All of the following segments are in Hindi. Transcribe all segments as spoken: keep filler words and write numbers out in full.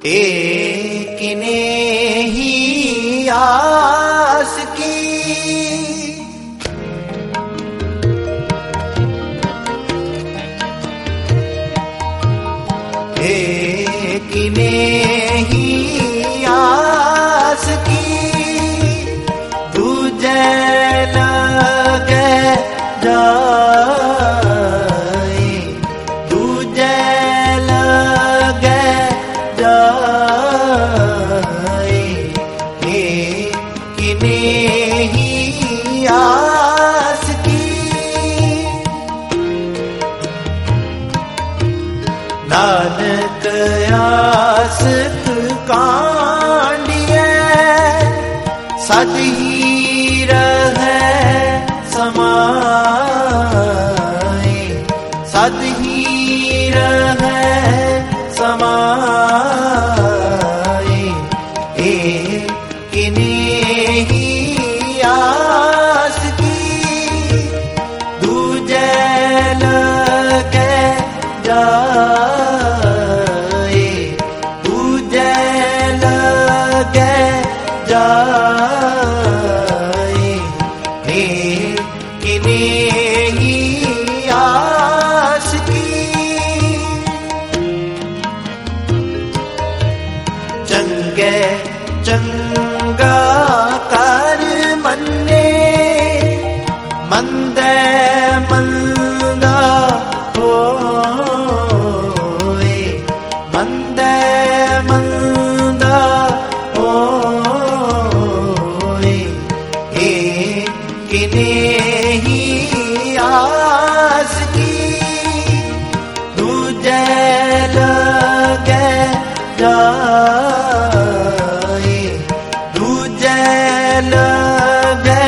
एक ने ही आस की, एक ने ही आस की, दूजे लगे जाए, दूजे लगे जाए, एक ने ही आस की। नानक आस कांडिए सद ही रहे समाए, सद ही रहे समाए, एक ने ही आस की, दूजे लगे जाए, दूजे लगे जाए, एक ने ही आस की। चंगे चंगा कर मन्ने, मंदे मंदा होए, मंदे मंदा होए, एक ने ही आस की, दूजे लगे जाए, दूजे लगे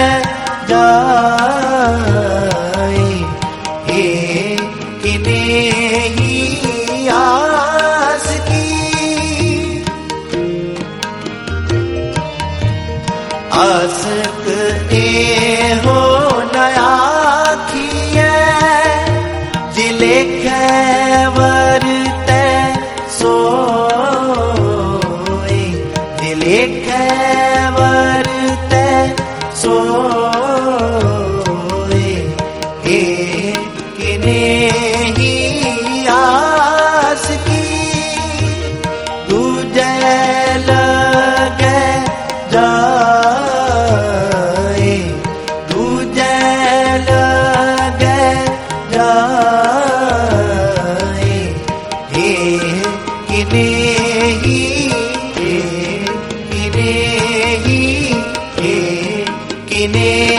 जाए, एक ने ही आस की। आसक ए हो नया खिए, जिले वरते सोए, जिले वरते सोए, एक ने ही आस की, दूजे लगे जाए, दूजे लगे जाए, एक ने ही, एक ने ही, एक ने